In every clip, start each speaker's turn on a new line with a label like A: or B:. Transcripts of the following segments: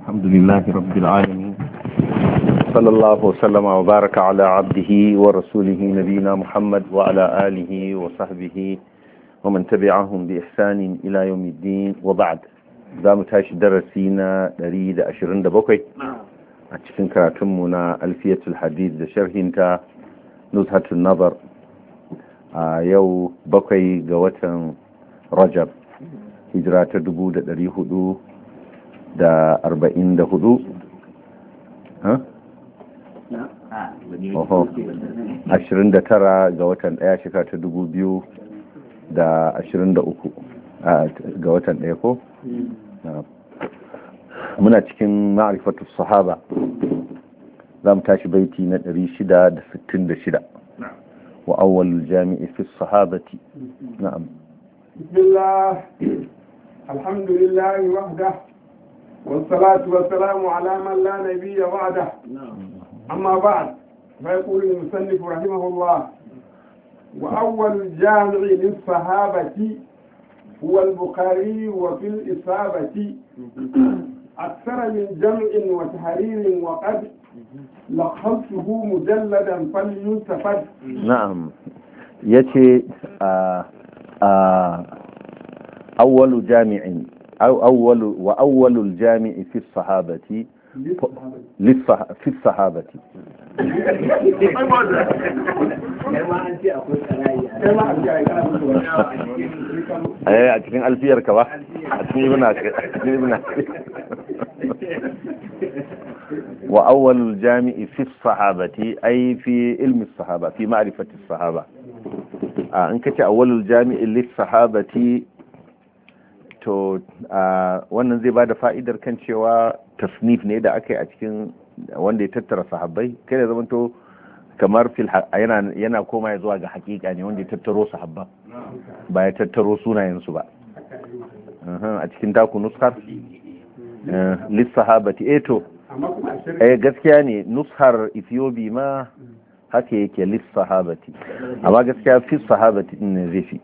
A: الحمد لله رب العالمين، صلى الله وسلم وبارك على عبده ورسوله نبينا محمد وعلى آله وصحبه ومن تبعهم بإحسان إلى يوم الدين. وبعد دام تاش درسينا نريد أشرين دبوكي أتكن كراتمنا ألفية الحديث شرحنتا نزهة النظر يو بوكي قوة رجب هجرة دبودة دريهدو da 44 29 ga watan 1 shekara ta 2023 ga watan 1 ko muna cikin ma'rifatu sahaba za mu tashi baiti na 666 wa awwalul jami'i fi sahabati. na'am.
B: bismillah alhamdulillahi wahdah والصلاة والسلام على من لا نبي بعده. أما بعد فيقول المصنف رحمه الله: وأول الجامع للصحابة هو البخاري، وفي الإصابة أكثر من جمع وتحرير، وقد لخصه مجلدا فليستفد.
A: نعم. يأتي أول جامع وأول الجامع في الصحابة في الصحابة. أتكلم ألفية ركبة وأول الجامع في الصحابة أي في علم الصحابة، في معرفة الصحابة. إنك أول الجامع للصحابة to wannan zai bada fa'idar kan cewa tasnif ne da aka yi a cikin wanda ya tattara sahabbai, kai da zamanto kamar yana koma ya zuwa ga hakika ne wanda ya tattaro sahabban ba ya tattaro sunayensu ba. A cikin taku nuskar lis sahabati to gaskiya ne nuskar Ethiopia ma haka yake lis sahabati, amma gaskiya fi sahabati din ne zai fi.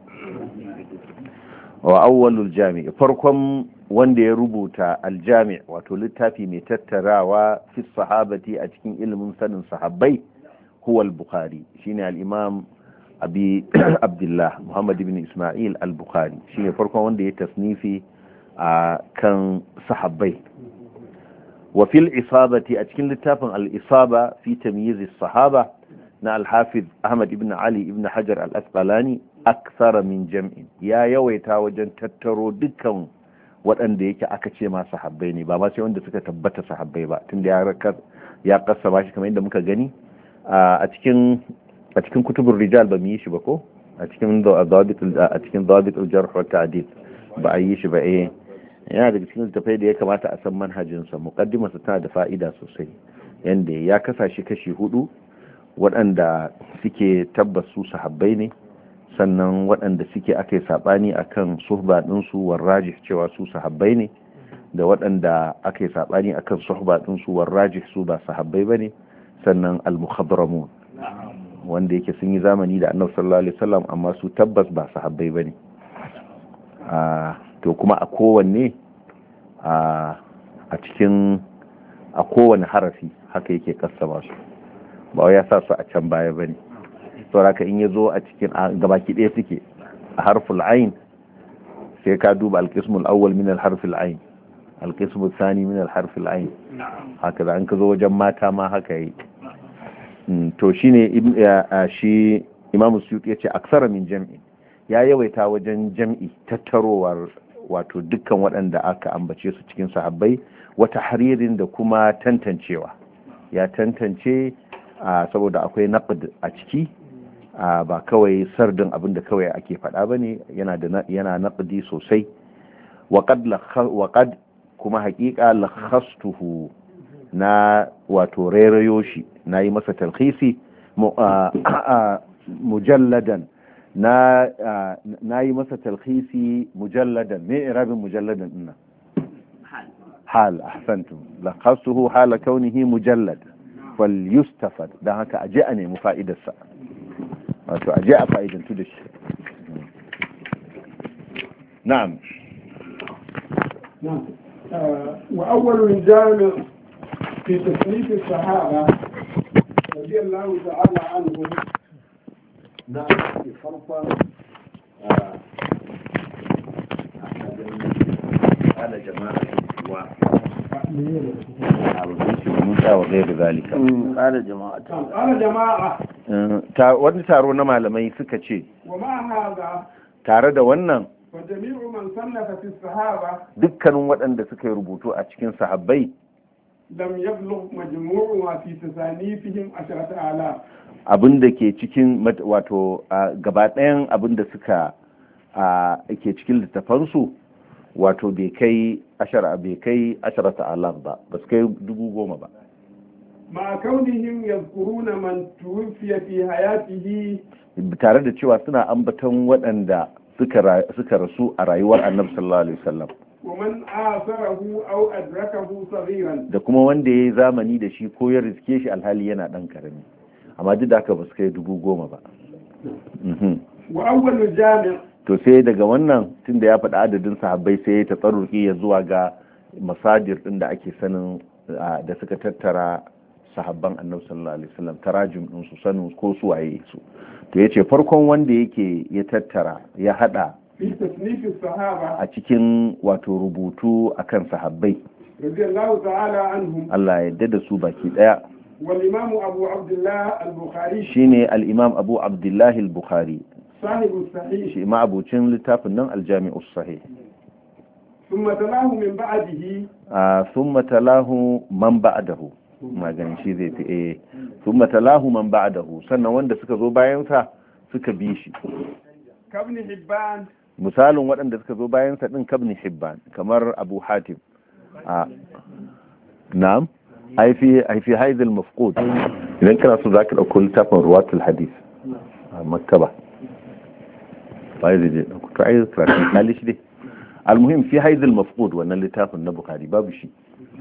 A: wa awwalul jami' farkon wanda ya rubuta aljami' wato littafi mai tattarawa fi sahabati a cikin ilimin sanin sahabbai huwa al-bukhari, shine al-imam abi abdullah muhammad ibn isma'il al-bukhari, shine farkon wanda ya tasnifi a kan sahabbai. wa fil isabati a cikin littafin al-isaba fi tamyiz as-sahaba na al-hafiz ahmad ibn ali ibn hajar al-asqalani aksara min jam'in, ya yawaita wajen tattaro dukkan waɗanda yake aka ce ma sahabbai ne, ba ma sai wanda suka tabbata sahabbai ba, tunda ya kasa ba shi kamar yadda muka gani a cikin kutubur rijal ba mu yi shi ba ko a cikin dawabit al-jarh wa ta'dil ba a yi shi ba. Yana daga cikin littafai da ya kamata a san manhajinsa. Muqaddimarsa tana da fa'ida sosai, yanda ya kasa shi kashi 4, waɗanda suke tabbas su sahabbai ne, sannan waɗanda suke aka yi saɓani a kan suhba ɗinsu warrajih cewa su sahabbai ne, da waɗanda aka yi saɓani a kan suhba ɗinsu warrajih su ba sahabbai ba ne, sannan al-mukhadramun wanda yake sun yi zamani da annabi sallallahu alaihi wasallam amma su tabbas ba sahabbai ba ne. To kuma a kowanne a kowane harafi haka yake kassama su, ba wai ya sa su a can baya ba ne. sauraka in ya zo a cikin gabaki ɗaya suke a harful ain sai ka duba alƙismul awwal min alharfil ain, alƙismul sani min alharfil ain, haka da an ka zo wajen mata ma haka yi. To shine shi imamu suyuti ya ce aksara min jam'i, ya yawaita wajen jam'i tattarowar wato dukkan waɗanda aka ambace su cikin sahabbai, wata haririn da kuma tantancewa, ya tantance saboda akwai naqd a ciki, ba kawai sardin abinda kawai ake faɗa ba ne, yana naqdi sosai. waƙad kuma haƙiƙa lakhastuhu, na wato rairayo shi, na yi masa talkhisi mujalladan, na yi masa talkhisi mujalladan. me irabin mujalladan dinnan? hal. ahsantum. lakhastuhu hala kaunihi mujallad fal yustafad, dan haka aje a nemi fa'idarsa, wato aje a fa'idantu da shi. na'am.
B: وأول الجامع في تصنيف الصحابة رضي الله تعالى عنهم.
A: نعم في فرقا قال جماعة وغير ذلك قال جماعة wani taro na malamai suka ce tare da wannan dukkanin waɗanda suka yi rubutu a cikin sahabbai
B: lam yablugh majmu'uha fi tasanifihim 10,000
A: abinda ke cikin wato gaba ɗayan abinda suka ke cikin littafansu wato bai kai 10,000 ba su kai 10,000 ba
B: ma kaunihim yadhkuruna man tuwfiya fi hayatihi
A: tare da cewa suna ambaton waɗanda suka rasu a rayuwar annabi sallallahu alaihi wasallam
B: ومن آثره أو أدركه صغيرا
A: da kuma wanda ya yi zamani da shi ko ya riske shi alhali yana ɗan karami amma duk da haka ba su kai 10,000 ba.
B: wa awwalu jami'
A: to sai daga wannan tunda ya faɗi adadin sahabbai sai ya tatsarruki ya zuwa ga masadir ɗin da ake sanin da suka tattara sahabban annabi sallallahu alaihi wasallam tarajum ɗin su sanin ko su waye su to yace farkon wanda yake ya tattara ya hada a cikin wato rubutu akan sahabbai
B: radiyallahu ta'ala anhum
A: Allah ya yarda da su baki daya
B: wal imam Abu Abdullah al-Bukhari
A: shine al-imam Abu Abdullah al-Bukhari
B: sahibu sahih
A: shi ma abucin littafin nan al-Jami' as-Sahih
B: thumma talahu min ba'dihi
A: thumma talahu man ba'dahu maganin shi zai fi thumma talahu man ba'dahu sannan wanda suka zo bayan sa suka bi shi
B: kabni Hibban
A: misalin waɗanda suka zo bayan sa din kabni Hibban kamar Abu Hatim na'am ai fi haidul mafqud idan kana so zaka dauko littafin ruwatul hadith a maktaba bai da to ai karatu kali shi dai almuhim fi haidul mafqud wannan littafin na Bukhari babu shi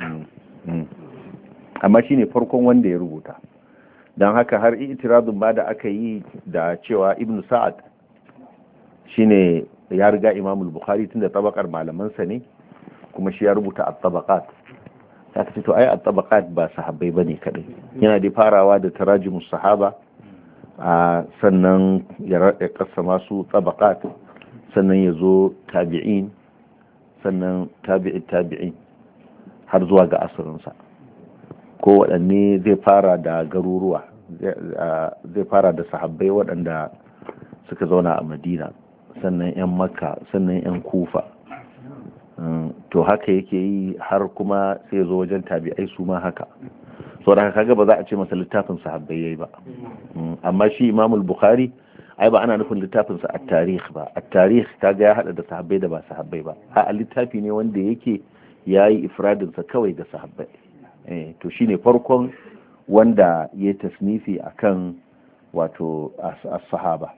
A: amma shine farkon wanda ya rubuta dan haka har itirazun ba da aka yi da cewa Ibn Sa'ad shine ya riga Imam al-Bukhari tunda tabakar malamansa ne kuma shi ya rubuta at-tabaqat ta ce to ai at-tabaqat ba sahabbai bane kadai yana da farawa da tarajumus sahaba sannan ya kasama su tabaqat sannan ya zo tabi'in sannan tabi'in har zuwa ga asirinsa ko waɗanne zai fara da garuruwa zai fara da sahabbai waɗanda suka zauna a Madina sannan 'yan Makka sannan 'yan Kufa to haka yake yi har kuma sai zo wajen tabi'ai su ma haka so da kaga ba za a ce masa littafin sahabbai yayi ba amma shi Imam al-Bukhari ai ba ana nufin littafin sa at-tarikh ba at-tarikh kaga ya hada da sahabbai da ba sahabbai ba a littafi ne wanda yake yayi ifradin sa kawai da sahabbai to shine farkon wanda ya tasnifi akan wato as-sahaba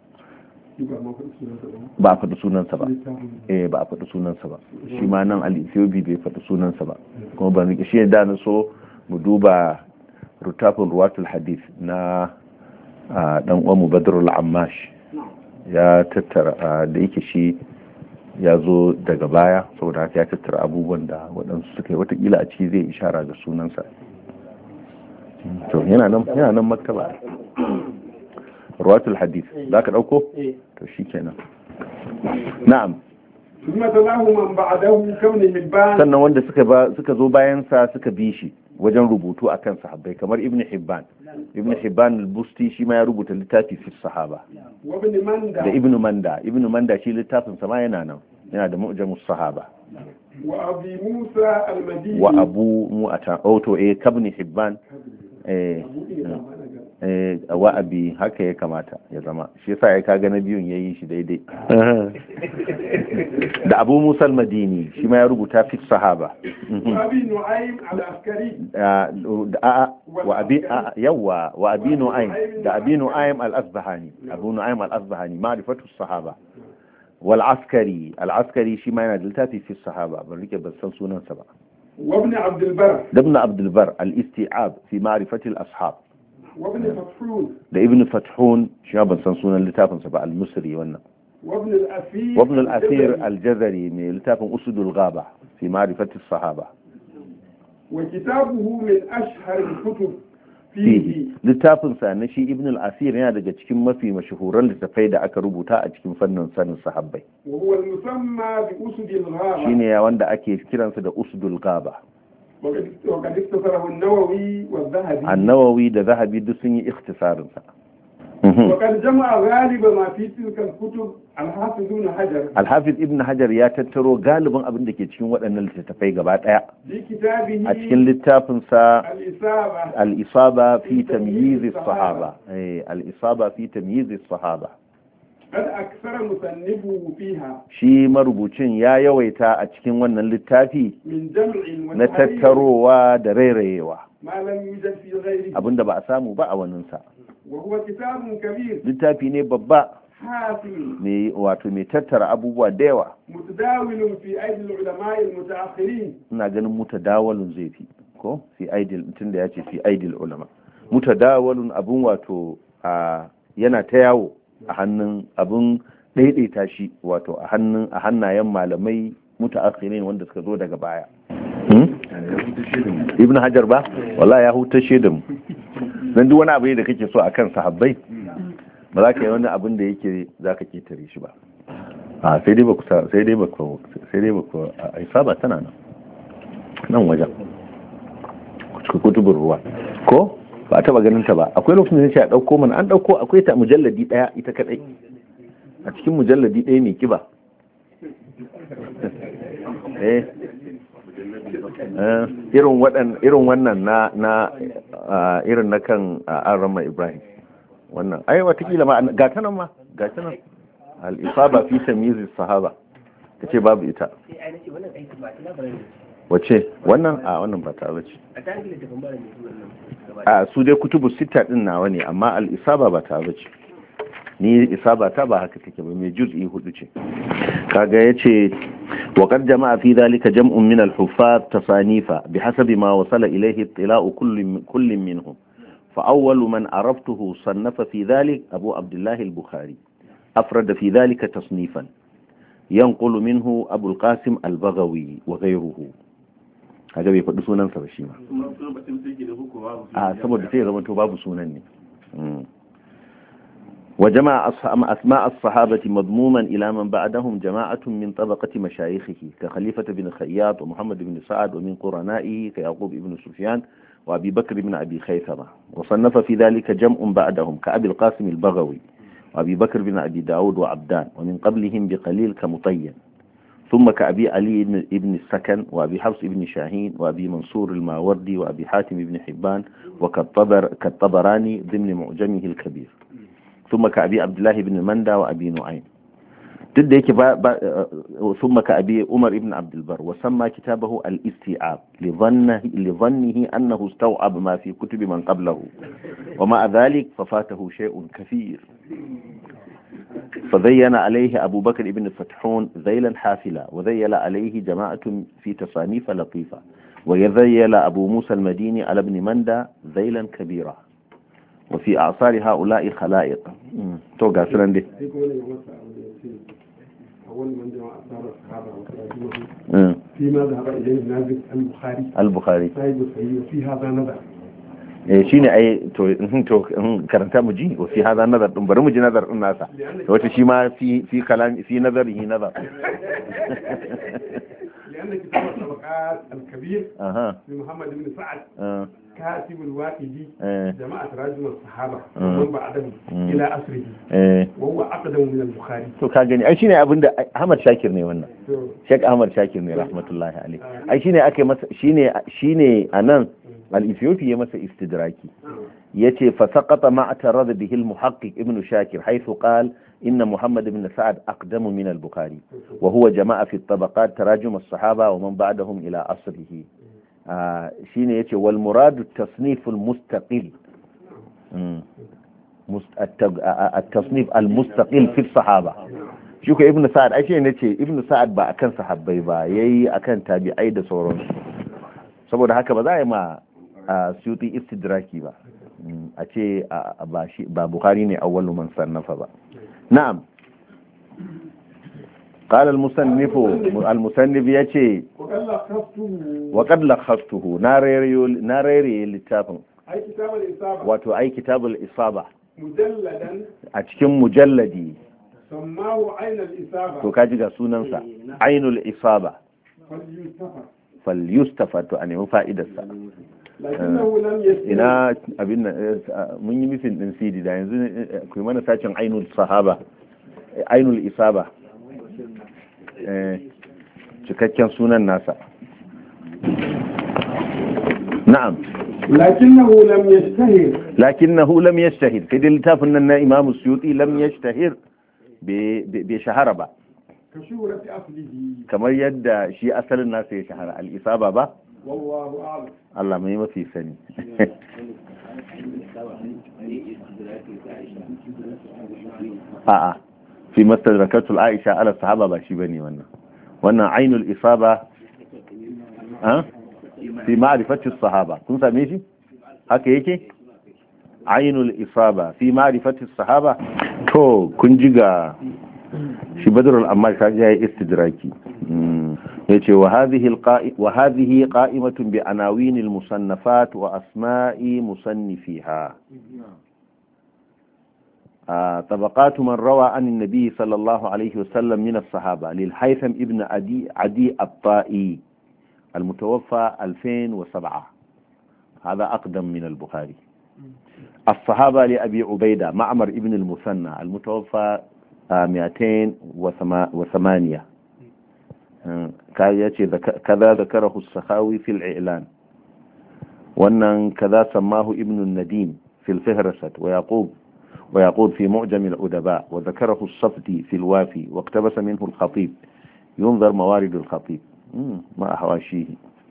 A: ba a faɗi sunansa ba ba a faɗi sunansa ba shi ma nan al-Ethiopi bai faɗi sunansa ba kuma ba rike shi da na so mu duba rutafin ruwatul hadith na dan uwan Badrul Ammash ya tattara da yake shi ya zo daga baya saboda haka ya tattara abubuwan da waɗansu suka yi watakila a ciki zai ishara ga sunansa to yana nan maktaba ruwatul hadith za ka ɗauko? to shi kenan na'am sannan wanda suka zo bayansa suka bi shi wajen rubutu akan sahabbai kamar ibn hibban al-busti shi ma ya rubuta littafi fi sahaba da ibn manda shi littafin sama yana nan yana da mu'jamus sahaba
B: wa abi musa al-madini
A: wa abu mu'ata auto kabni hibban wa abi haka ya kamata ya zama shi yasa ya kaga na biyun yayi shi daidai da Abu Musa al-Madini shi ma ya rubuta fi sahaba
B: abi nu'aym al-askari
A: wa abi nu'aym da abi nu'aym al-asbahani abu nu'aym al-asbahani ma'rifatu sahaba wal askari al-askari shi ma yana da littafi fi sahaba ban rike ban san sunansa ba
B: wa ibn Abd al-Barr
A: da ibn Abd al-Barr al-isti'ab fi ma'rifati al-ashab
B: da
A: ibn Fathun shi ban san sunan littafinsa ba al-Musri wannan وابن الأثير الجزري من لتاف أسد الغابة في معرفة الصحابة.
B: وكتابه من أشهر الكتب
A: fihi littafinsa na shi ibn al-asir yana daga cikin mafi mashahuran littafai da aka rubuta a cikin fannin sanin sahabbai shine wanda ake kiransa da usdul ghaba. an-nawawi da zahabi duk sun yi ikhtisarinsa.
B: وقد جمع غالب ما في تلك الكتب الحافظ ابن حجر. الحافظ
A: ابن حجر ya tattaro galibin abin da ke cikin waɗannan littattafai gaba ɗaya a cikin littafin sa al-isaba fi tamyiz as-sahaba. al-isaba fi tamyiz as-sahaba.
B: قد أكثر مصنفه فيها.
A: shi marubucin ya yawaita a cikin wannan littafi na tattarowa da rairayewa abinda ba a samu ba a waninsa. littafi ne babba ne wato mai tattara abubuwa da yawa. ina ganin mutadawalun zai fi ko fi aidil tun da ya ce fi aidil ulama. mutadawalun abun wato yana ta yawo a hannun abun daidaita shi wato a hannayen malamai mutaakhirin wanda suka zo daga baya. ibn hajar ba wallahi ya hutashe da mu dan duk wani abu da kake so akan sahabbai ba za ka yi wani abin da yake za ka ketare shi ba. sai dai ba ku a isaba tana nan wajen kutubun ruwa ko ba a taba ganin ta ba. akwai lokacin da ya ce a ɗauko mana an ɗauko akwai ta mujalladi ɗaya ita kaɗai a cikin mujalladi ɗaya mai kiba. irin wannan na irin na kan arama ibrahim wannan ai watakila ma ga ta nan al-isaba fi tamyiz as-sahaba kace babu ita wace wannan wannan ba ta bace su dai kutubu sita din nawa ne amma al-isaba ba ta bace ni isaba ta ba haka take ba mai juz'i 4 ce kaga yace وقد جمع في ذلك جمع من الحفاظ تصانيفا بحسب ما وصل إليه اطلاع كل منهم فأول من عرفته صنف في ذلك أبو عبد الله البخاري أفرد في ذلك تصنيفا ينقل منه أبو القاسم البغوي وغيره. هذا بيقول سنن سبشيما سبب سيغة من باب سنن. وجمع أسماء الصحابة مضموما إلى من بعدهم جماعة من طبقة مشايخه كخليفة بن خياط ومحمد بن سعد ومن قرنائه كيعقوب بن سفيان وأبي بكر بن أبي خيثمة. وصنف في ذلك جمع بعدهم كأبي القاسم البغوي وأبي بكر بن أبي داود وعبدان ومن قبلهم بقليل كمطين ثم كأبي علي بن السكن وأبي حفص بن شاهين وأبي منصور الماوردي وأبي حاتم بن حبان وكالطبراني ضمن معجمه الكبير ثم كأبي عبد الله بن مندى وأبي نعيم ضد هيك ثم كأبي عمر بن عبد البر وسمى كتابه الاستيعاب لظنه أنه استوعب ما في كتب من قبله ومع ذلك ففاته شيء كثير فذين عليه أبو بكر بن فتحون ذيلا حافلا وذيل عليه جماعة في تصانيف لطيفة ويذيل أبو موسى المديني على ابن مندى ذيلا كبيرا وفي أعصار هؤلاء خلائق توقع سنن دي
B: أول من جمع أعصار الصحابة فيما ذهب إليه نازل
A: البخاري
B: صحيح وفي هذا نظر
A: shine ai to karanta mu ji wa fi hada nazar din bari mu ji nazar din nasa wato shi ma fi kalam fi nazarihi nazar
B: لأن كتاب الطبقات الكبير لمحمد بن سعد كاتب الواقدي جماعة تراجم الصحابة ومن بعدهم إلى أسره وهو أقدم من البخاري.
A: to ka gani ai shine abinda Ahmad Shakir ne wannan Sheikh Ahmad Shakir ne rahmatullahi alaihi ai shine ake masa shine anan al-Ethiopi ya masa istidraki yace fa saqata ma atarada bihi al-muhaqqiq ibn Shakir haythu qala إن محمد بن سعد أقدم من البخاري وهو جماعة في الطبقات تراجم الصحابة ومن بعدهم إلى أصله شين يتي والمراد التصنيف المستقل التصنيف المستقل في الصحابة شوك ابن سعد أي شيء يتي ابن سعد با أكن صحابي با يي أكن تابعي da sauransu saboda haka ba za a yi ma suyuti istidraki ba a ce ba Bukhari ne awwalu man sannafa ba. نعم قال المصنف يتي وقد لخصته ناريري للتافن wato ai kitabul isaba a cikin mujalladi to kaji ga sunansa ainul isaba falyustafa to a nemi fa'idarsa ina abin mun yi mifin din cd da yanzu ku yi mana sacin ainul sahaba ainul isaba cikakken sunan nasa na'am لكنه لم يشتهر في الكتاب ان امام السيوطي لم يشتهر بشهرة با كما يدى شيء اصل الناس يشهر الاصابه با والله اعلم الله ما في سني في مستدركات العائشه على الصحابه با شي بني wannan ainul isaba fi ma'rifati sahaba kun same shi haka yake ainul isaba fi ma'rifati sahaba to kun ji ga shi badrul amma ka ji yayi istidraki yace wa hadhihi qa'imatun bi anawin al musannafat wa asma'i musannifiha طبقات من روى عن النبي صلى الله عليه وسلم من الصحابة للهيثم ابن عدي الطائي المتوفى 2007 هذا أقدم من البخاري. الصحابة لأبي عبيدة معمر ابن المثنى المتوفى 208 كذا ذكره السخاوي في الإعلان وأن كذا سماه ابن النديم في الفهرسة ويقول في معجم الأدباء وذكره الصفدي في الوافي واقتبس منه الخطيب ينظر موارد الخطيب ما حواشيه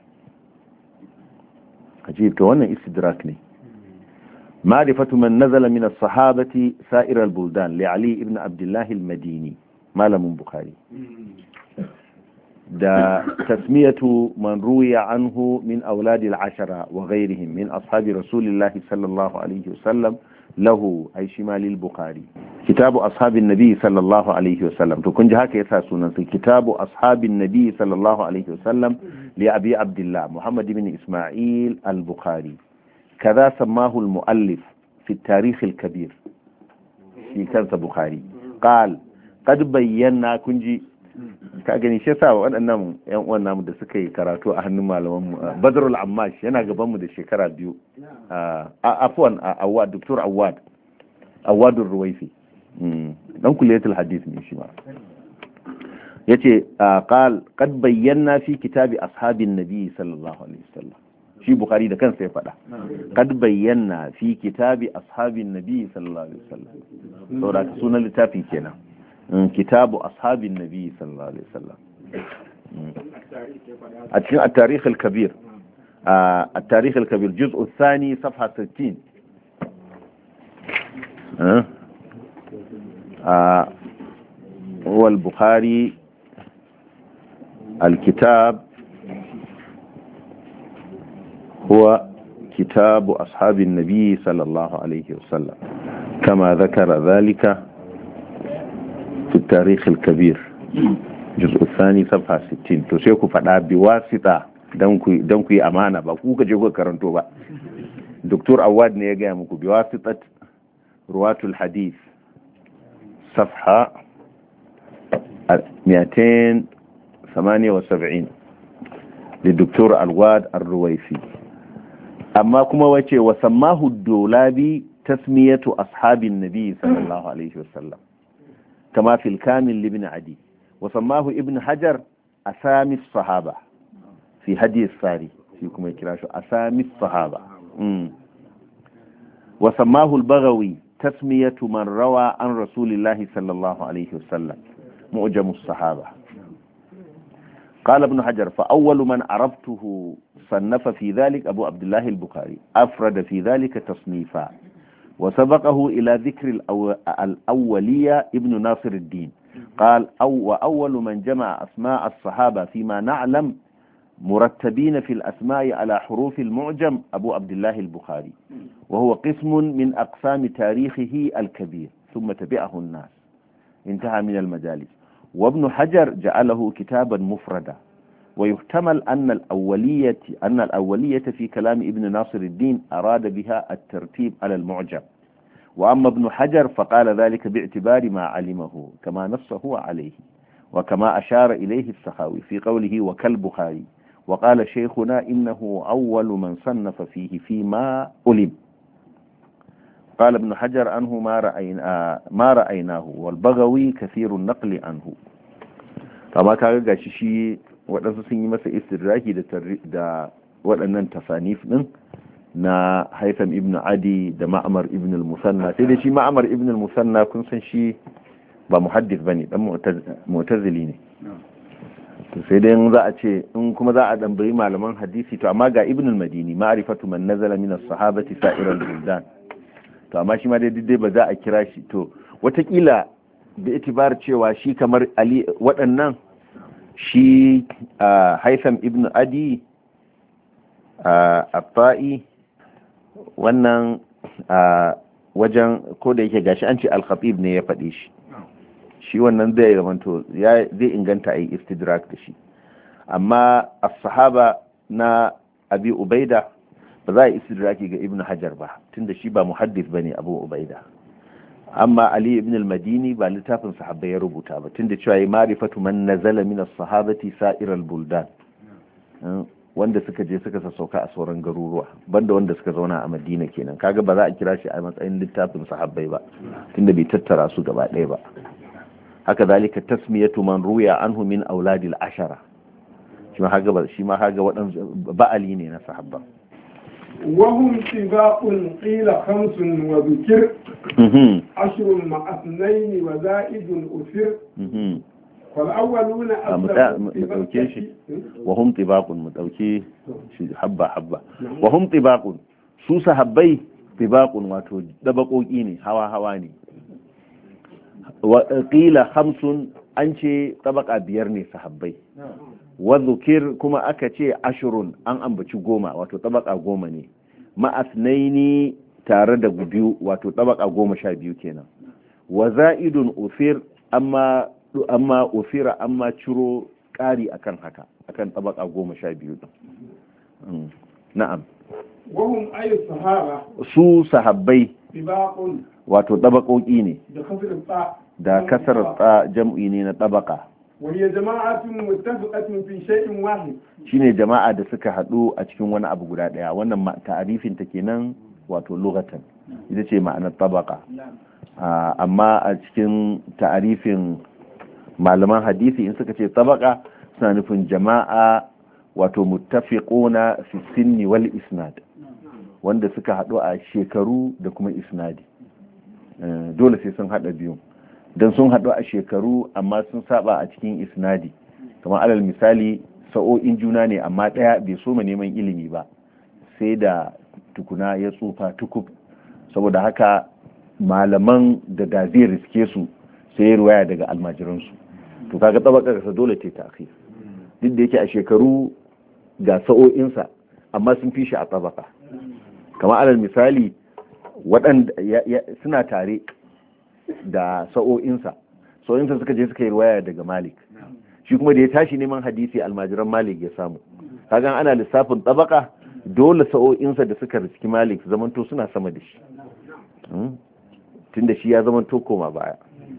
A: عجيب كوانا استدراكني معرفة من نزل من الصحابة سائر البلدان لعلي ابن عبد الله المديني مال من بخاري دا تسمية من روي عنه من أولاد العشرة وغيرهم من أصحاب رسول الله صلى الله عليه وسلم له أي شمال البخاري. كتاب أصحاب النبي صلى الله عليه وسلم تكون جهاك يساسونا في كتاب أصحاب النبي صلى الله عليه وسلم لأبي عبد الله محمد بن إسماعيل البخاري. كذا سماه المؤلف في التاريخ الكبير في كنس بخاري قال قد بينا كنجي ka gani shi yasa waɗannan ƴan uwan namu da suka yi karatu a hannun malaman Badrul Ammash yana gaban mu da shekara 2 afwan Awad Dr. Awadur Ruwaifi dan kulliyatul hadith ne shi ma yace qal qad bayyana fi kitabi ashabin nabi sallallahu alaihi wasallam shi Bukhari da kansa ya faɗa qad bayyana fi kitabi ashabin nabi sallallahu alaihi wasallam saboda sunan littafin kenan كتاب أصحاب النبي صلى الله عليه وسلم التاريخ الكبير التاريخ الكبير الجزء الثاني صفحة 60 هو البخاري الكتاب هو كتاب أصحاب النبي صلى الله عليه وسلم كما ذكر ذلك في التاريخ الكبير الجزء الثاني صفحة 60 to sai ku faɗa biwasita dan ku yi amana ba ku kaje ku karanto ba Dr. Awad ne ya gaya muku biwasitat ruwatul hadith صفحة 278 للدكتور الواد الرويفي أما كما وجه وسماه الدولابي تسمية أصحاب النبي صلى الله عليه وسلم كما في الكامل لابن عدي وسماه ابن حجر أسامي الصحابة في هدي الساري فيكم يكراشو أسامي الصحابة وسماه البغوي تسمية من روى عن رسول الله صلى الله عليه وسلم معجم الصحابة. قال ابن حجر فأول من عرفته صنف في ذلك أبو عبد الله البخاري أفرد في ذلك تصنيفا وسبقه إلى ذكر الأولية ابن ناصر الدين قال وأول من جمع أسماء الصحابة فيما نعلم مرتبين في الأسماء على حروف المعجم أبو عبد الله البخاري وهو قسم من أقسام تاريخه الكبير ثم تبعه الناس انتهى من المجالس وابن حجر جعله كتابا مفردا ويحتمل أن الأولية في كلام ابن ناصر الدين أراد بها الترتيب على المعجم، وأما ابن حجر فقال ذلك باعتبار ما علمه كما نصه عليه، وكما أشار إليه السخاوي في قوله وكالبخاري، وقال شيخنا إنه أول من صنف فيه فيما علم. قال ابن حجر عنه ما رأيناه والبغوي كثير النقل عنه. فما كان gashi shi waɗansu sun yi masa istidraki da waɗannan tasanif ɗin na Haitham ibn Adi da Ma'mar ibn al-Musanna, sai dai shi Ma'mar ibn al-Musanna kun san shi ba muhaddis bane, dan mu'tazili ne. To sai dai za a ce in kuma za a dambayi malaman hadisi, to amma ga ibn al-Madini ma'rifatu man nazala min as-sahabati sa'ir al-buldan, to amma shi ma dai ba za a kira shi, to watakila bi itibar cewa shi kamar Ali waɗannan shi Haitham ibn Adi At-Ta'i wannan wajen ko da yake gashi an ce al-Khatib ne ya faɗi shi wannan zai zamanto zai inganta a yi istidrak da shi, amma as-sahaba na Abi Ubaida ba za a yi istidraki ga Ibn Hajar ba tunda shi ba muhaddis bane Abu Ubaida. Amma Ali ibn al-Madini ba littafin sahabbai ya rubuta ba tunda cewa yi ma'rifatu man nazala min as-sahabati sa'ir al-buldan, wanda suka je suka sassauka a sauran garuruwa banda wanda suka zauna a Madina kenan, kaga ba za a kira shi a matsayin littafin sahabbai ba tunda bai tattara su gaba ɗaya ba. haka zalika tasmiyatu man ruya anhu min auladil ashara, shi ma haga waɗansu ba'ali ne na sahabba.
B: وهم سباق قيل 5 وذكر 10 مع 2 وزائد أثر والأولون
A: وهم طباق متوكي حبة وهم طباق su sahabbai tibaqun wato dabakoki ne hawa ne. Qila 5 an ce tabaka 5 ne sahabbai, wa dhukir kuma aka ce 10 an ambaci 10 wato tabaka 10 ne, ma'asnaini tare da biyu wato tabaka 12 kenan, wa za'idun ufir amma ufira amma ciro kari akan haka akan tabaka 12 din. Na'am,
B: wahum ayu sahaba
A: su sahabbai
B: tibaqun
A: wato tabakoki ne da kasar ta jam'i ne na tabaka.
B: وهي جماعة متفقة في شيء واحد
A: shine jama'a da suka hadu a cikin wani abu guda daya. Wannan ta'arifin ta kenan wato lughatan ita ce ma'anar tabaka, amma a cikin ta'arifin malaman hadisi in suka ce tabaka suna nufin jama'a wato muttafiquna fi sinni wal isnad, wanda suka hadu a shekaru da kuma isnadi. Dole sai sun hada biyu, don sun haɗu a shekaru amma sun saba a cikin isnadi. Kamar alal misali sa'o'in juna ne amma ɗaya bai soma neman ilimi ba sai da tukuna ya tsufa tukub, saboda haka malaman da zai riske su sai ya ruwaya daga almajiransu, to kaga tabakarsa dole ce ta akhir, duk da yake a shekaru ga sa'o'insa amma sun fi shi a tabaka. Kamar alal misali waɗanda suna tare da sa'o'insa suka je suka yi riwaya daga Malik, shi kuma da ya tashi neman hadisi almajiran Malik ya samu, kagan ana lissafin tabaka dole sa'o'insa da suka riski Malik zamanto suna sama da shi, tunda shi ya zamanto koma baya.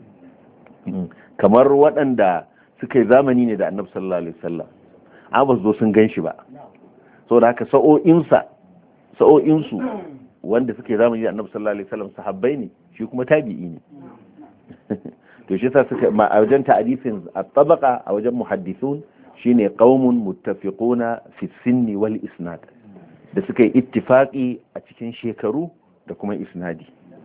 A: Kamar waɗanda suka yi zamani ne da Annabi sallallahu alaihi wasallam an ba su zo sun gan shi ba, saboda haka sa'o'insu wanda suke zamani da Annabi sallallahu alaihi wasallam sahabbai ne, shi kuma tabi'i ne. To shi yasa suka a wajen ta'rifin at-tabaqa a wajen muhaddithun shine qaumun muttafiquna fi sinni wal isnad, da suka yi ittifaqi a cikin shekaru da kuma isnadi.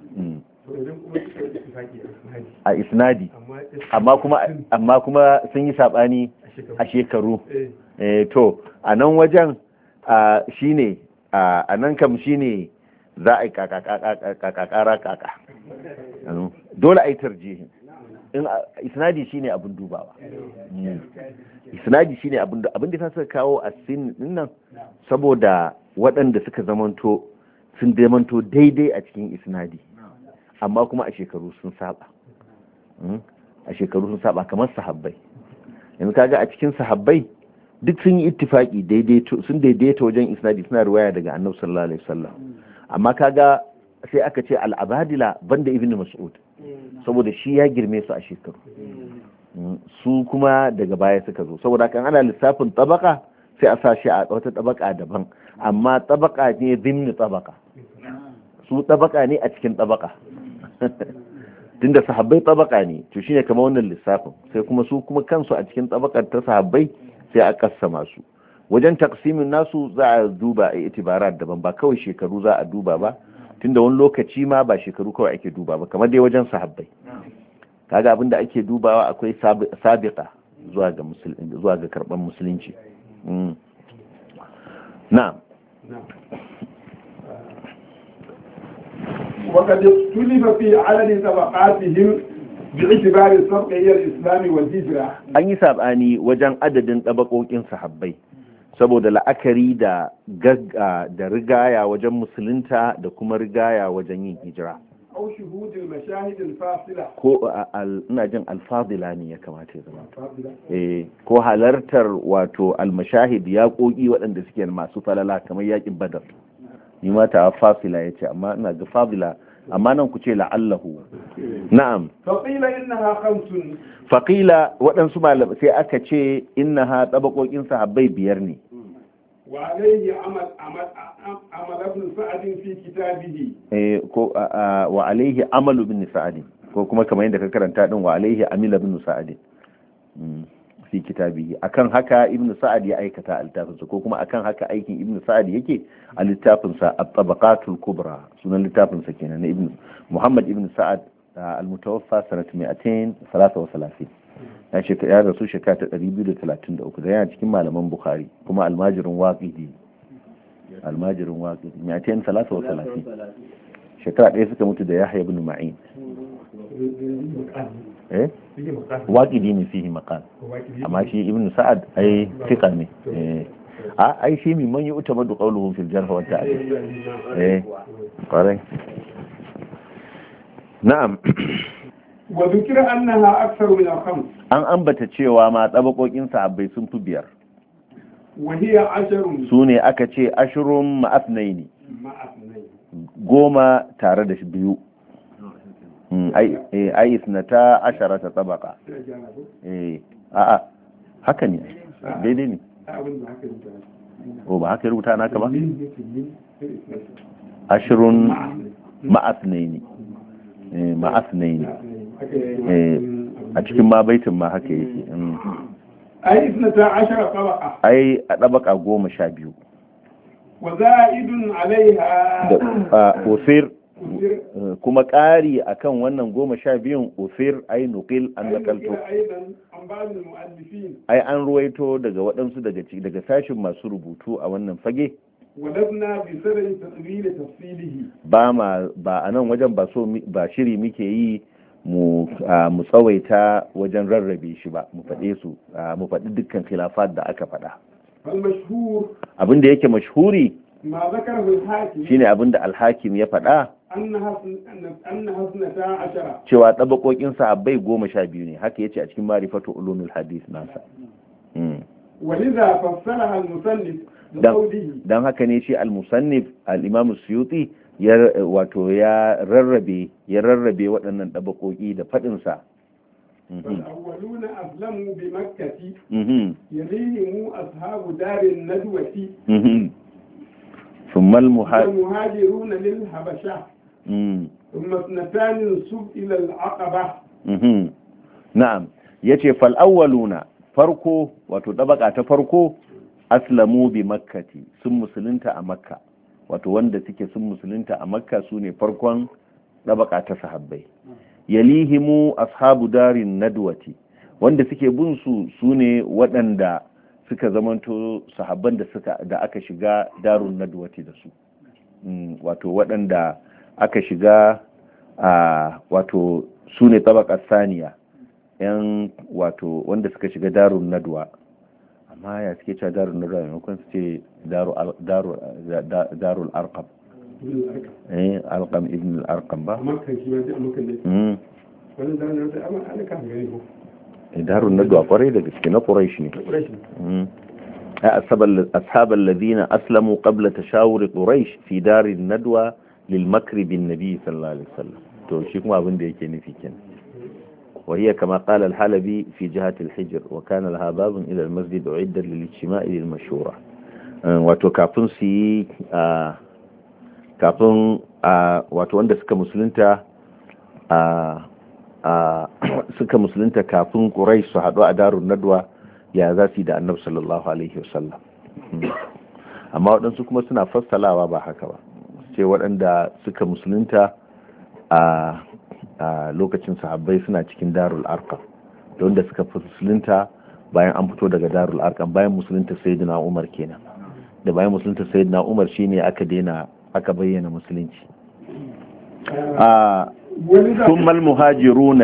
A: A isnadi amma kuma sun yi sabani a shekaru. To a nan wajen shine a nan kam shine za a yi kakakara kaka, dole a yi tarjihin. Isnadi shine abin dubawa, isnadi shine abin da suka kawo a sin nan saboda waɗanda suka zamanto sun daidai a cikin isnadi amma kuma a shekaru sun saba. a shekaru sun saba kamar sahabbai. Yanzu kaga a cikin sahabbai duk sun yi ittifaki sun daidaita wajen isnadi, suna riwaya daga annabi sallallahu alaihi wasallam. Amma kaga sai aka ce al-abadila banda ibn mas'ud saboda shi ya girme su a shekaru, su kuma daga baya suka zo. Saboda kan ana lissafin tabaka sai a sa shi a wata tabaka daban, amma tabaka ne zimni tabaka, su tabaka ne a cikin tabaka. Tunda sahabbai tabaka ne, to shine kamar wannan lissafin. Sai kuma su kuma kansu a cikin tabakar ta sahabbai sai a kassama su. Wajen taksimin nasu za a duba a itibarat daban, ba kawai shekaru za a duba ba, tunda wani lokaci ma ba shekaru kawai ake duba ba, kamar dai wajen sahabbai kaga abinda ake dubawa akwai sabiqa zuwa ga karban musulunci. na'am.
B: وقد اختلف في عدد طبقاتهم باعتبار السبق الى الاسلام والهجره.
A: an yi sabani wajen adadin tabakokin sahabbai saboda la'akari da rigaya wajen musulunta da kuma rigaya wajen yin hijira.
B: أو شهود المشاهد الفاصلة.
A: ko ina jin alfadila ne ya kamata ya zama. Ko halartar wato almashahid ya koki waɗanda suke masu falala kamar yakin badar. Ni ma ta fasila yace amma ina ga fadila, amma nan ku ce la'allahu. Na'am.
B: Faqila innaha khamsun.
A: Faqila waɗansu malamai sai aka ce innaha tabaqokin sahabbai biyar ne.
B: وعليه عمل ابن سعد في كتابه.
A: وعليه عمل ابن سعد ko kuma kamar yadda ka karanta din wa alaihi amila ibn sa'ad fi kitabihi. Akan haka ibn sa'ad ya aikata a littafinsa, ko kuma akan haka aikin ibn sa'ad yake a littafinsa at-tabaqatul kubra, sunan littafinsa kenan na ibn muhammad ibn sa'ad al-mutawaffa sanat 233. ya rasu shekara ta 233 da yana cikin malaman bukhari kuma almajirin waqidi 233 shekara ɗaya suka mutu da yahya ibn ma'in. waqidi ne fihi maqal, amma shi ibn sa'ad ai thiqa ne. ai shi min man yu'tamadu qawluhu fil jarh wa ta'dil. qarai. na'am.
B: وذكر أنها أكثر من الخمس.
A: an ambata cewa ma tabakokin sahabbai sun fi biyar.
B: وهي 10.
A: su ne aka ce ashirun ma'afnaini, 10 tare da biyu. ai isnata ashara ta tabaka. a'a haka ne, daidai ne. ba haka rubuta naka ba. ashirun ma'afnaini. ma'afnaini a cikin ma baitin ma haka yake.
B: ai isnata ashara tabaqa,
A: ai a tabaka 12.
B: wa za'idun alaiha
A: da ufir kuma ƙari akan wannan 12 ufir ai nuqil an nakalto ai an ruwaito daga waɗansu daga sashin masu rubutu a wannan fage.
B: ولدنا بسبب تطويل تفصيله.
A: ba a nan wajen ba shiri muke yi mu tsawaita wajen rarrabe shi ba, mu faɗe su, mu faɗi dukkan khilafat da aka faɗa. Abinda yake mashhuri shine abinda al-Hakim ya faɗa cewa tabakokin sahabbai 12 ne, haka yace a cikin Ma'rifatu Ulumul Hadith nasa.
B: ولذا فصلها المصنف
A: dan haka ne shi al-musannif al-Imam Suyuti ya rarrabe waɗannan ɗabaƙoƙi da faɗinsa.
B: فالأولون أسلموا بمكة يليهم أصحاب دار الندوة
A: ثم
B: المهاجرون للحبشة ثم 2 سب إلى العقبة.
A: نعم يتي فالأولون farko wato ɗabaƙa ta farko aslamu bi makkati, sun musulunta a makka, wato wanda suke sun musulunta a makka su ne farkon ɗabaƙa ta sahabbai. Yalihimu ashabu darin nadwati, wanda suke bin su ne waɗanda suka zamanto sahabban da aka shiga darun nadwati da su, wato waɗanda aka shiga wato su ne ɗabaƙar saniya, yan wato wanda suka shiga darun nadwa. amma ya suke cewa darun nadwa maimakon su ce darul arqam. Alqam ibn al-arqam ba.
B: wannan darun nadwa amma ana kan gani ko
A: darun nadwa kwarai da gaske na quraish ne أصحاب الذين أسلموا قبل تشاور قريش في دار الندوة للمكر بالنبي صلى الله عليه وسلم توشيكم أبن دي كيني في كين وهي كما قال الحلبي في جهة الحجر وكان لها باب إلى المسجد أعد للاجتماع للمشورة وتكافن سي كافن وتوند سكا مسلمتا كافن قريش سحدوا دار الندوة ya za su yi da annabi sallallahu alaihi wasallam amma waɗansu kuma suna fassalawa ba haka ba ce waɗanda suka musulunta a lokacin sahabbai suna cikin darul arqam da wanda suka musulunta bayan an fito daga darul arqam bayan musulunta sayyidina umar kenan da bayan musulunta sayyidina umar shine aka bayyana musulunci ثم المهاجرون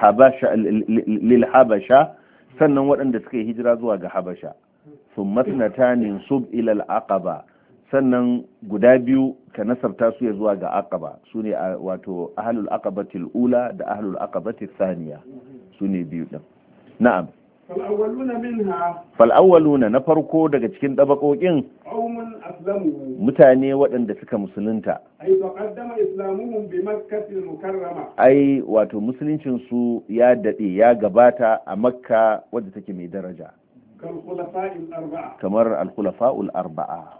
A: للحبشة sannan waɗanda suka yi hijira zuwa ga habasha sun masnatanin sub ilal aqaba sannan guda biyu ka nasarta su ya zuwa ga aqaba su ne wato ahlul aqabatil ula da ahlul aqabatil thaniya su ne biyu din na'am fal'awwaluna na farko daga cikin ɗabaƙoƙin mutane waɗanda suka musulunta ai wato musuluncinsu ya daɗe ya gabata a makka wadda take mai daraja kamar al-khulafa'ul arba'a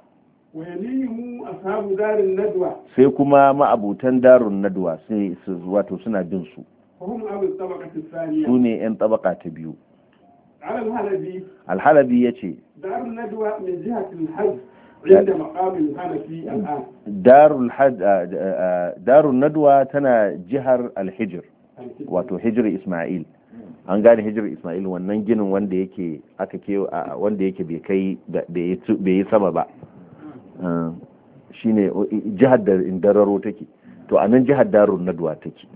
A: sai kuma ma'abutan darun nadwa wato suna bin su su ne 'yan tabaka ta biyu alhalabi ya ce darun nadwa tana jihar alhijir wato hijir ismail an gane hijir ismail wannan ginin wanda yake wanda yake bai yi sama ba shine jihar da indararo take to anan jihar darun nadwa take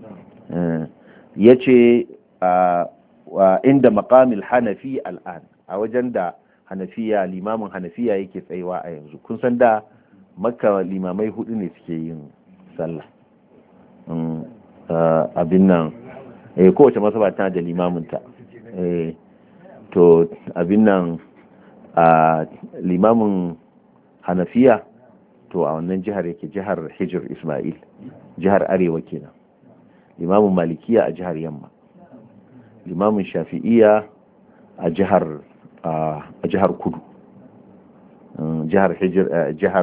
A: yace inda maqamil hanafi al'an a wajen da hanafiya limamin hanafiya yake tsayuwa a yanzu kun san da makka limamai hudu ne suke yin sallah abin nan kowace masaba tana da limaminta to abin nan limamin hanafiya to a wannan jihar yake jihar hijir ismail jihar arewa kenan limamin malikiya a jihar yamma limamin shafi'iya a jihar kudu jihar hijir jihar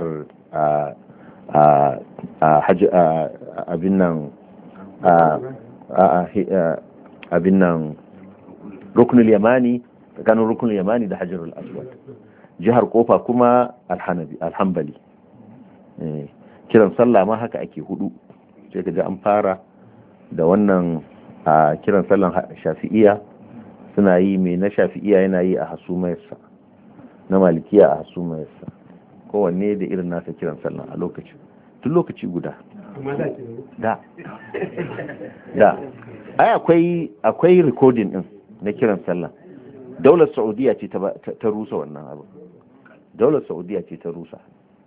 A: abin nan rukunul yamani tsakanin rukunul yamani da hajarul aswad jihar kofa kuma alhambali kiran sallah ma haka ake hudu sai kaga an fara da wannan kiran sallan shafi'iya suna yi mai na shafi'iya yana yi a hasumayarsa na malikiya a hasumayarsa kowanne da irin nasa kiran sallan a lokaci tun lokaci guda da ai akwai recording din na kiran sallan daular saudiya ce ta rusa wannan abu daular saudiya ce ta rusa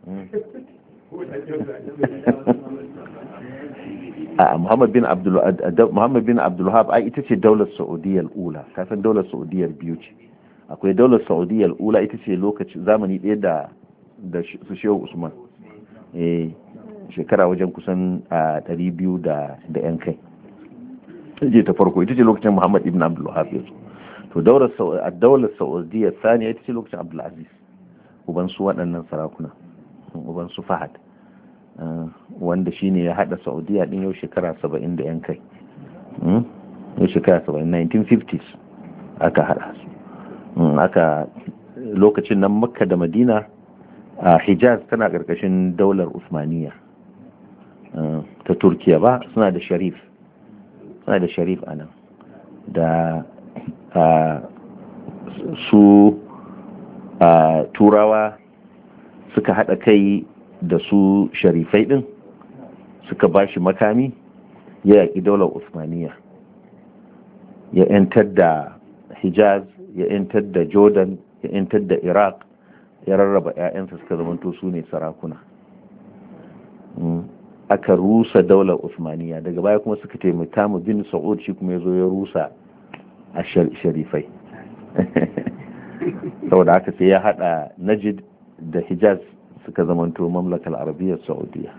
A: Muhammad bin Abdul Wahab ai ita ce daular Saudiyyar ula kafin daular Saudiyyar biyu ce akwai daular Saudiyyar ula ita ce lokaci zamani ɗaya da su Shehu Usman shekara wajen kusan 200 da yan kai je ta farko ita ce lokacin Muhammad ibn Abdul Wahab yanzu to daular Saudiyyar saniya ita ce lokacin Abdul Aziz uban su waɗannan sarakuna uban su Fahad wanda shine ya hada Saudiya din yau shekara 70 da yan kai yau shekara 70 1950s aka hada su aka lokacin nan Makka da Madina a Hijaz tana karkashin daular Usmaniya ta Turkiya ba suna da Sharif anan da su turawa suka hada kai da su sharifai din suka ba shi makami ya yaƙi daular Usmaniya ya 'yantar da Hijaz ya 'yantar da Jordan ya 'yantar da Iraq ya rarraba 'ya'yansa suka zamanto su ne sarakuna aka rusa daular Usmaniya. Daga baya kuma suka taimaka mu bin Saud, shi kuma ya zo ya rusa a sharifai. Saboda haka sai ya hada Najd da Hijaz suka zamanto mamlakar Arabiyyar Saudiya.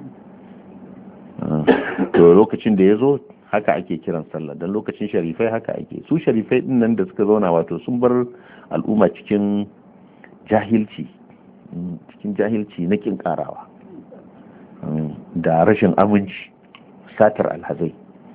A: To lokacin da ya zo haka ake kiran sallah, don lokacin sharifai haka ake. Su sharifai din nan da suka zauna wato sun bar al'umma cikin jahilci na kin karawa da rashin aminci, satar alhazai.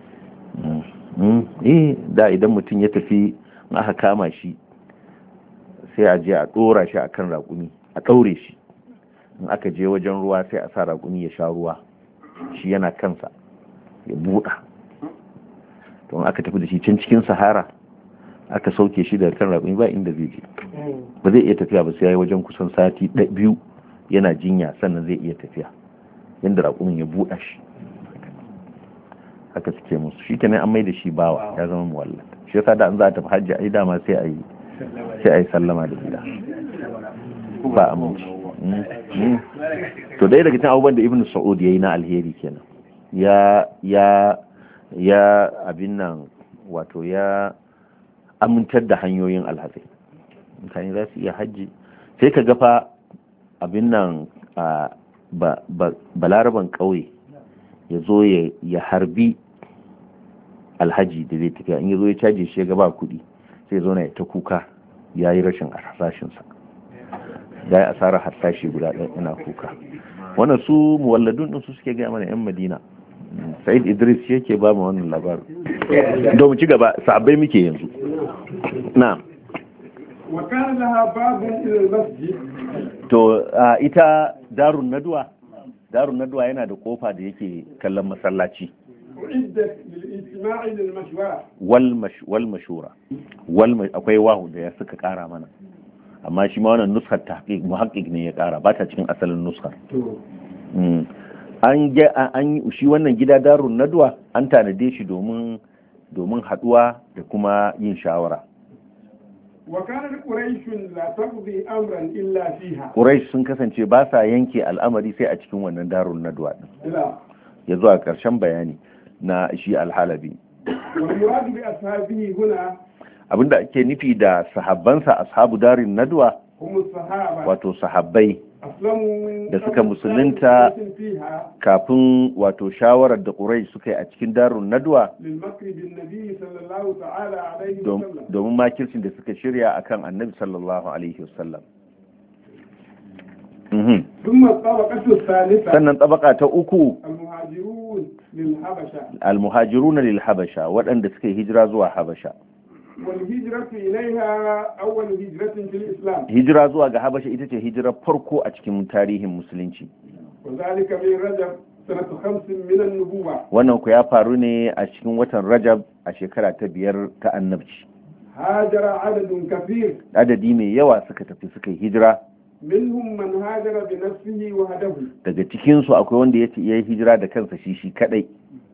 A: Da idan mutum ya tafi aka kama shi sai a je a dora shi akan raƙumi, a ɗaure shi. In aka je wajen ruwa sai a sa raƙumi ya sha ruwa, shi yana kansa ya buɗa. to aka tafi da shi can cikin sahara aka sauke shi da kan raƙumi, ba inda zai je, ba zai iya tafiya ba sai yayi wajen kusan sati 2 yana jinya sannan zai iya tafiya, yanda raƙumin ya buɗa shi. haka suke musu. Shi kenan an mai da shi bawa, ya zama muwallad. Shi yasa da an za a tafi hajji ai dama sai a yi sallama da gida, ba aminci. To dai daga cikin abubuwan da Ibn Saud yayi na alheri kenan, ya abin nan, wato ya amintar da hanyoyin alhazai. Mutane za su iya hajji, sai ka gafa abin nan balaraban ƙauye ya zo ya harbi alhaji da zai tafiya, in ya zo ya caje shi ya gaba kuɗi sai zo na ya ta kuka, ya yi rashin harsashinsa, ya yi asarar harsashi guda ɗaya ina kuka. Wannan su muwalladun ɗin su suke gaya mana 'yan Madina. Sa'id Idris shi yake ba mu wannan labarin. Domin ci gaba, sahabbai muke yanzu. Na. To ita Darun Nadwa yana da kofa da yake kallon masallaci. Wal mashura. Akwai wahu da ya suka kara mana. Amma shi ma wannan nuskar tahqiq muhaqqiq ne ya kara, ba ta cikin asalin nuskar. An shi wannan gida Darun Nadwa an tanade shi domin haduwa da kuma yin shawara. Quraish sun kasance ba sa yanke al'amari sai a cikin wannan Darun Nadwa din. Ya zuwa karshen bayani na shi al-Halabi. Abinda ake nufi da sahabbansa ashabu Darin Nadwa, wato sahabbai da suka musulunta kafin wato shawarar da Quraysh suka yi a cikin Darun Nadwa domin makircin da suka shirya akan Annabi sallallahu alaihi wasallam. Sannan tabaka ta uku, al-muhajiruna lil habasha, waɗanda suka yi hijira zuwa Habasha. Hijira zuwa ga Habasha ita ce hijirar farko a cikin tarihin musulunci. Wannan ku ya faru ne a cikin watan Rajab a shekara ta 5 ta annabci. Adadi mai yawa suka tafi suka yi hijira. Daga cikinsu akwai wanda ya yi hijira da kansa shi kadai.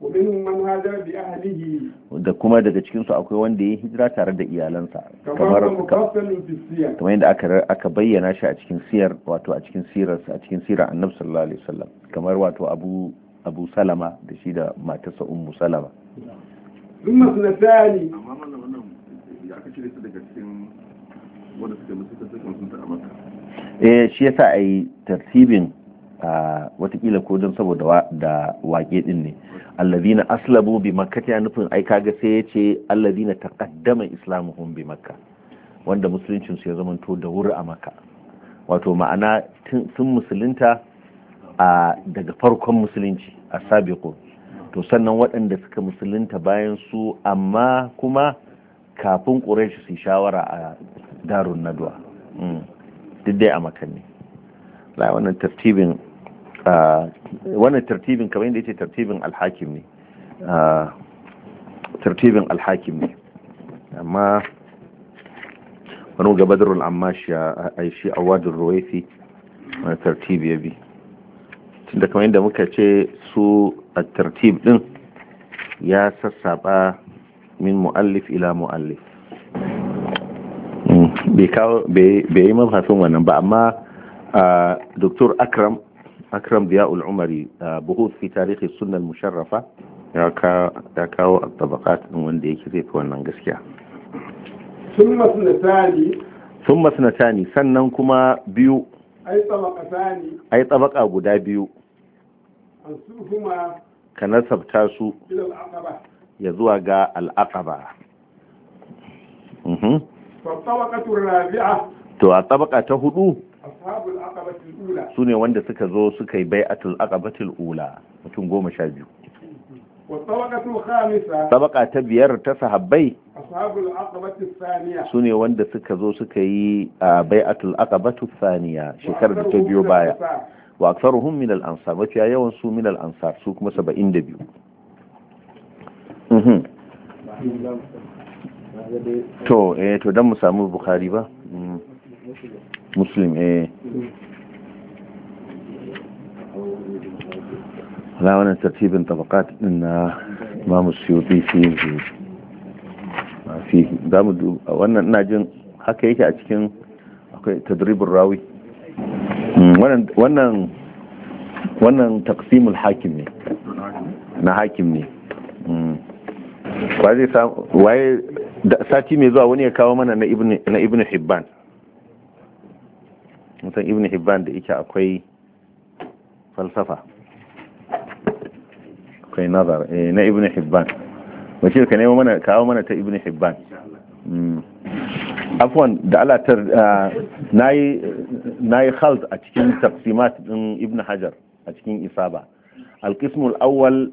A: Da kuma daga cikinsu akwai wanda ya yi hijira tare da iyalansa, kamar yadda aka bayyana shi a cikin siyar, wato a cikin sirar Annabi sallallahu alaihi wasallam, kamar wato Abu Salama da shi da matarsa Ummu Salama.
B: Amma
C: wannan ya aka cire su daga cikin wanda suka mutu a Makka.
A: Shi yasa ai tartibin watakila ko don saboda da wake din ne. Allazina aslabu bi Makkah, ya nufin ai kaga sai yace allazina taqaddama islamuhum bi Makkah, wanda musuluncin su ya zamanto da wuri a Makka. Wato ma'ana sun musulunta daga farkon musulunci as-sabiqun. To sannan waɗanda suka musulunta bayan su, amma kuma kafin Quraysh su shawara a Darun Nadwa. Duk dai a Makka ne. Wannan tartibin kamar yadda yace tartibin al-Hakim ne. Tartibin al-Hakim ne. Amma wani ga Badrul Ammash ya aishi Awadul Ruwaifi wani tartibi ya bi. Tunda kamar yadda muka ce su a tartib din ya sassaba min mu'allif ila mu'allif. Bai yi mafafin wannan ba, amma Dr. Akram akram diya'ul umari buhuth fi tarihi sunna al-musharrafa ya kawo at-tabaqat din wanda yake zai fi wannan gaskiya. thumma sunatani sannan kuma biyu ai tabaka guda biyu ka nasabta su ya zuwa ga al-aqaba. to a tabaka ta hudu su ne wanda suka zo suka yi bai'atul aqabatul ula mutum 12. tabaka ta biyar ta sahabbai su ne wanda suka zo suka yi bai'atul aqabatul thaniya shekarar da ta biyo baya wa aktharuhum min al-ansar mafiya yawan su min al-ansar su kuma 72. to dan mu samu bukhari ba muslim la wannan tartibin tabaqat din na Imam Suyuti fi zamu wannan ina jin haka yake a cikin akwai tadribur rawi wannan taqsimul hakim ne na hakim ne waye sati mai zuwa wani ya kawo mana na ibn hibban mutan ibn hibban da yake akwai falsafa akwai nazar na ibn hibban wace ka nemo mana kawo mana ta ibn hibban. afwan da alatar nayi khalt a cikin taqsimat din ibn hajar a cikin isaba al-qism al-awwal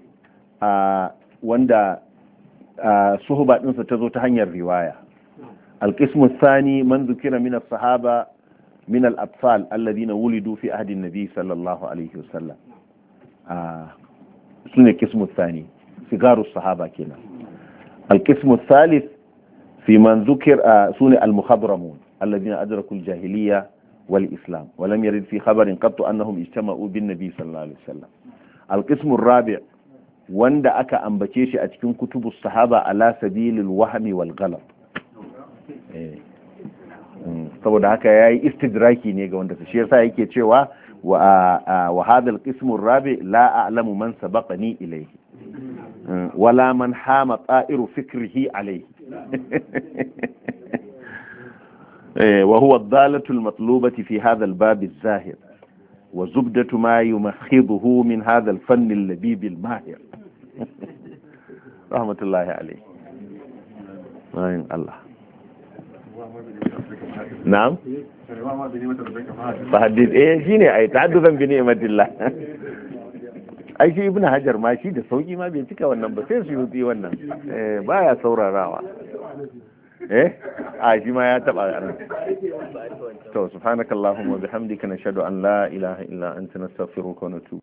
A: wanda suhuba ɗinsa ta zo ta hanyar riwaya. alƙismu sani man zukira min as-sahaba min al-atfal alladhina wulidu fi ahdi an-nabi sallallahu alaihi wasallam sune qismu sani sigaru sahaba kenan. alƙismu thalith fi man zukira sune al-mukhadramun alladhina adraku al-jahiliyya wal islam wa lam yarid fi khabarin qattu annahum ijtama'u bin nabi sallallahu alaihi wasallam. alƙismu ar-rabi' wanda aka ambace shi a cikin kutubus sahaba ala sabilil wahmi wal ghalab saboda haka yayi istidraki ne ga wanda shi yasa yake cewa wa hadha al-qism ar-rabi la a'lamu man sabaqani ilayhi wala man hama ta'iru fikrihi alayhi wa huwa ad-dalatu al-matlubati fi hadha al-bab az-zahir wa zubdatu ma yumakhiduhu min hadha al-fann al-labib al-mahir rahmatullahi alayhi. ayin Allah na'am fahaddith shine ai ta'adduzan bi ni'matillah ai shi ibn hajar ma shi da sauki ma bai cika wannan ba sai su yi wannan baya saurarawa shi ma ya taba ran to subhanakallahumma wa bihamdika nashhadu an la ilaha illa anta nastaghfiruka wa natubu